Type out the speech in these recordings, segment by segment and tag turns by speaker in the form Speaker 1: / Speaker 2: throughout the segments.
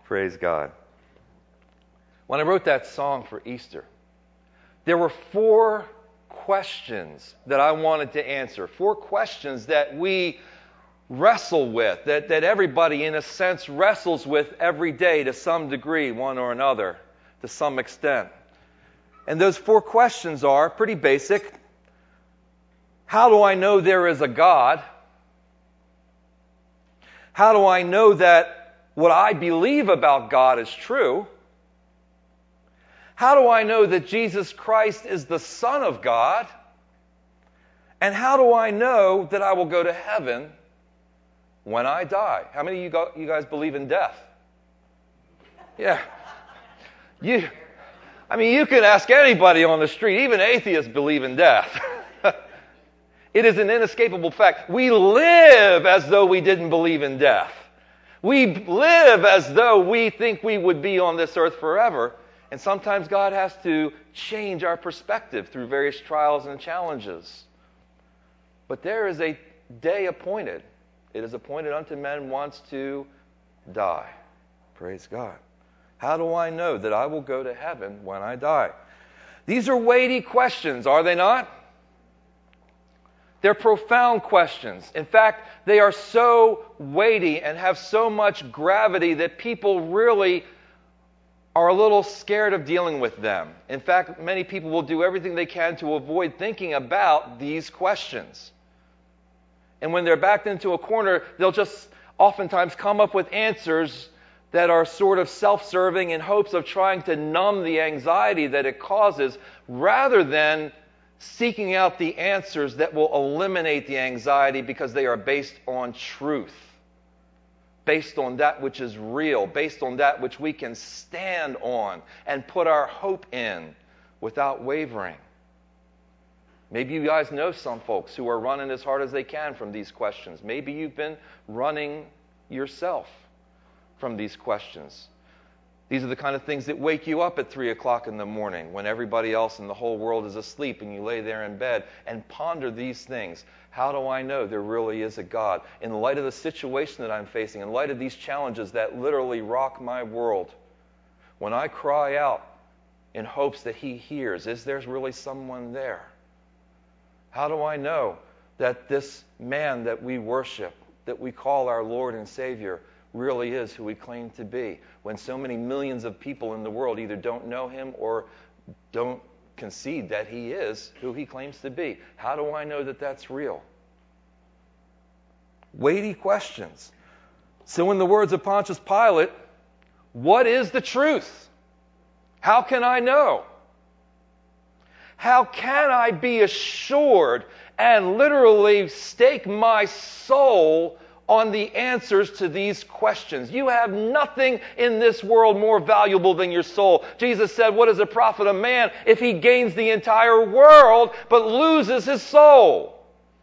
Speaker 1: Praise God. When I wrote that song for Easter, there were 4 questions that I wanted to answer. 4 questions that we wrestle with, that everybody in a sense wrestles with every day to some degree, one or another, to some extent. And those 4 questions are pretty basic. How do I know there is a God? How do I know that what I believe about God is true? How do I know that Jesus Christ is the Son of God? And how do I know that I will go to heaven when I die? How many of you guys believe in death? Yeah. You can ask anybody on the street. Even atheists believe in death. It is an inescapable fact. We live as though we didn't believe in death. We live as though we think we would be on this earth forever. And sometimes God has to change our perspective through various trials and challenges. But there is a day appointed. It is appointed unto men once to die. Praise God. How do I know that I will go to heaven when I die? These are weighty questions, are they not? They're profound questions. In fact, they are so weighty and have so much gravity that people really are a little scared of dealing with them. In fact, many people will do everything they can to avoid thinking about these questions. And when they're backed into a corner, they'll just oftentimes come up with answers that are sort of self-serving in hopes of trying to numb the anxiety that it causes, rather than seeking out the answers that will eliminate the anxiety because they are based on truth, based on that which is real, based on that which we can stand on and put our hope in without wavering. Maybe you guys know some folks who are running as hard as they can from these questions. Maybe you've been running yourself from these questions. These are the kind of things that wake you up at 3 o'clock in the morning when everybody else in the whole world is asleep, and you lay there in bed and ponder these things. How do I know there really is a God? In light of the situation that I'm facing, in light of these challenges that literally rock my world, when I cry out in hopes that He hears, is there really someone there? How do I know that this man that we worship, that we call our Lord and Savior, really is who He claimed to be, when so many millions of people in the world either don't know Him or don't concede that He is who He claims to be? How do I know that that's real? Weighty questions. So in the words of Pontius Pilate, what is the truth? How can I know? How can I be assured and literally stake my soul on the answers to these questions? You have nothing in this world more valuable than your soul. Jesus said, what does it profit a man if he gains the entire world but loses his soul?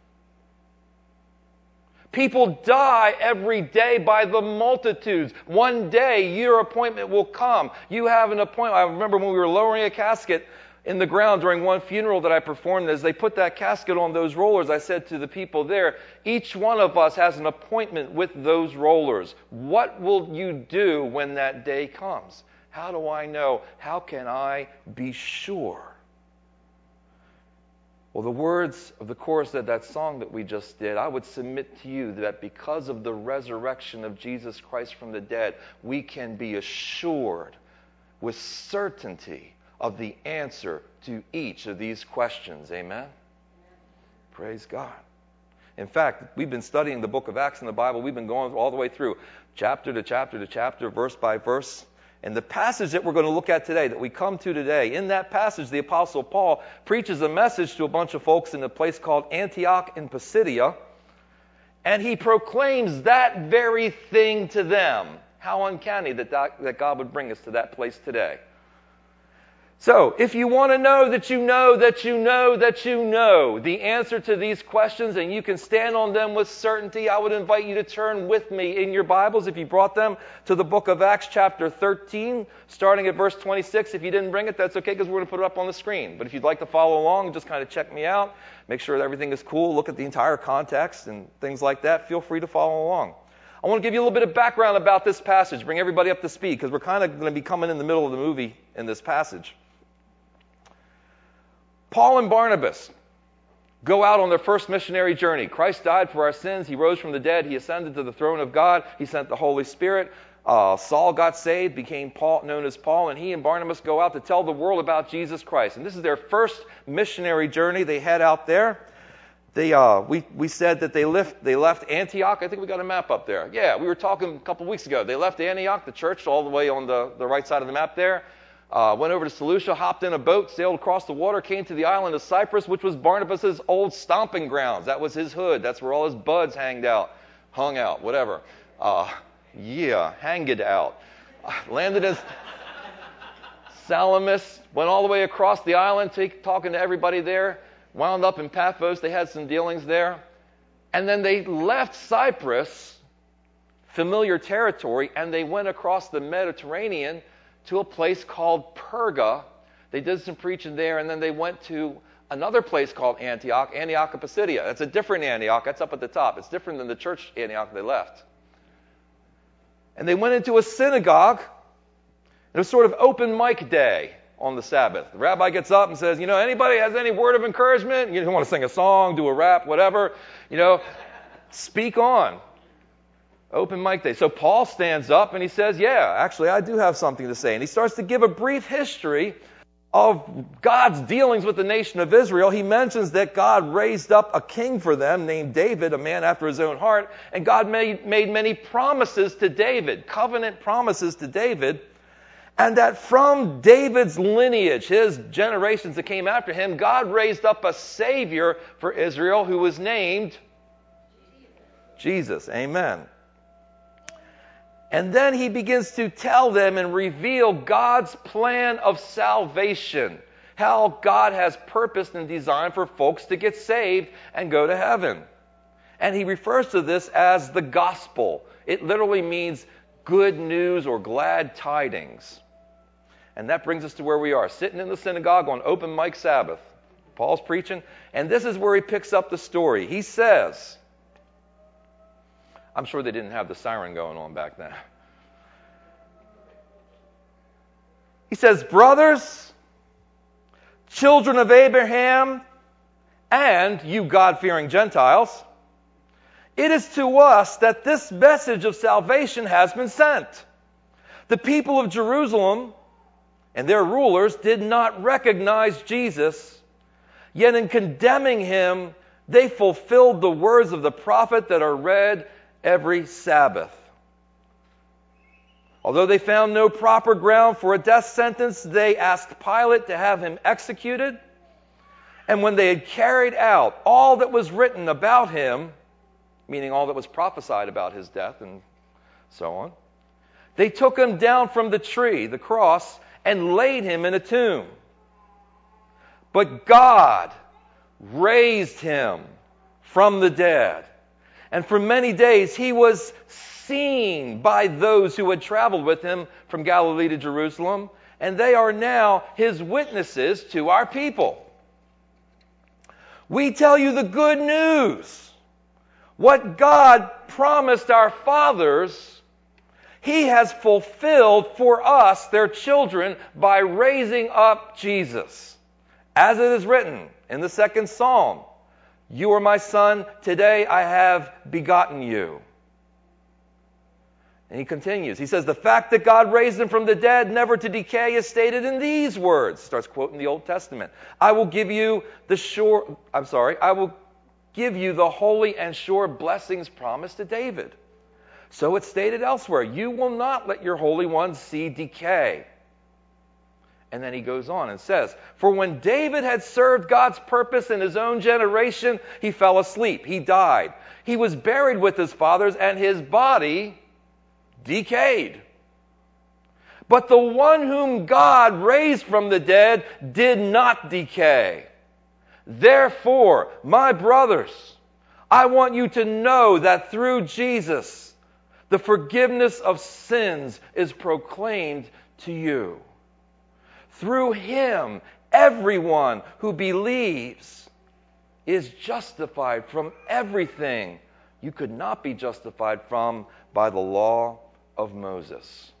Speaker 1: People die every day by the multitudes. One day your appointment will come. You have an appointment. I remember when we were lowering a casket in the ground during one funeral that I performed, as they put that casket on those rollers, I said to the people there, each one of us has an appointment with those rollers. What will you do when that day comes? How do I know? How can I be sure? Well, the words of the chorus of that song that we just did, I would submit to you that because of the resurrection of Jesus Christ from the dead, we can be assured with certainty of the answer to each of these questions. Amen? Praise God. In fact, we've been studying the book of Acts in the Bible. We've been going all the way through chapter to chapter to chapter, verse by verse. And the passage that we're going to look at today, that we come to today, in that passage, the Apostle Paul preaches a message to a bunch of folks in a place called Antioch in Pisidia, and he proclaims that very thing to them. How uncanny that God would bring us to that place today. So, if you want to know that you know that you know that you know the answer to these questions and you can stand on them with certainty, I would invite you to turn with me in your Bibles, if you brought them, to the book of Acts chapter 13, starting at verse 26. If you didn't bring it, that's okay, because we're going to put it up on the screen. But if you'd like to follow along, just kind of check me out, make sure that everything is cool, look at the entire context and things like that, feel free to follow along. I I want to give you a little bit of background about this passage, bring everybody up to speed, because we're kind of going to be coming in the middle of the movie in this passage. Paul and Barnabas go out on their first missionary journey. Christ died for our sins. He rose from the dead. He ascended to the throne of God. He sent the Holy Spirit. Saul got saved, became known as Paul, and he and Barnabas go out to tell the world about Jesus Christ. And this is their first missionary journey they head out there. We said that they left Antioch. I think we got a map up there. Yeah, we were talking a couple weeks ago. They left Antioch, the church, all the way on the right side of the map there. Went over to Seleucia, hopped in a boat, sailed across the water, came to the island of Cyprus, which was Barnabas' old stomping grounds. That was his hood. That's where all his buds hung out, whatever. Hanged out. Landed as Salamis, went all the way across the island, talking to everybody there. Wound up in Paphos. They had some dealings there. And then they left Cyprus, familiar territory, and they went across the Mediterranean to a place called Perga. They did some preaching there, and then they went to another place called Antioch of Pisidia. That's a different Antioch. That's up at the top. It's different than the church Antioch they left. And they went into a synagogue. It was sort of open mic day on the Sabbath. The rabbi gets up and says, anybody has any word of encouragement? You want to sing a song, do a rap, whatever, speak on. Open mic day. So Paul stands up and he says, actually, I do have something to say. And he starts to give a brief history of God's dealings with the nation of Israel. He mentions that God raised up a king for them named David, a man after his own heart. And God made many promises to David, covenant promises to David. And that from David's lineage, his generations that came after him, God raised up a Savior for Israel who was named Jesus. Amen. And then he begins to tell them and reveal God's plan of salvation, how God has purposed and designed for folks to get saved and go to heaven. And he refers to this as the gospel. It literally means good news or glad tidings. And that brings us to where we are, sitting in the synagogue on open mic Sabbath. Paul's preaching, and this is where he picks up the story. He says, I'm sure they didn't have the siren going on back then. He says, brothers, children of Abraham, and you God-fearing Gentiles, it is to us that this message of salvation has been sent. The people of Jerusalem and their rulers did not recognize Jesus, yet in condemning him, they fulfilled the words of the prophet that are read every Sabbath. Although they found no proper ground for a death sentence, they asked Pilate to have him executed. And when they had carried out all that was written about him, meaning all that was prophesied about his death and so on, they took him down from the tree, the cross, and laid him in a tomb. But God raised him from the dead. And for many days he was seen by those who had traveled with him from Galilee to Jerusalem, and they are now his witnesses to our people. We tell you the good news. What God promised our fathers, he has fulfilled for us, their children, by raising up Jesus. As it is written in the second Psalm, you are my son, today I have begotten you. And he continues. He says, the fact that God raised him from the dead, never to decay, is stated in these words. Starts quoting the Old Testament. I will give you the holy and sure blessings promised to David. So it's stated elsewhere, you will not let your Holy One see decay. And then he goes on and says, for when David had served God's purpose in his own generation, he fell asleep. He died. He was buried with his fathers, and his body decayed. But the one whom God raised from the dead did not decay. Therefore, my brothers, I want you to know that through Jesus, the forgiveness of sins is proclaimed to you. Through him, everyone who believes is justified from everything you could not be justified from by the law of Moses.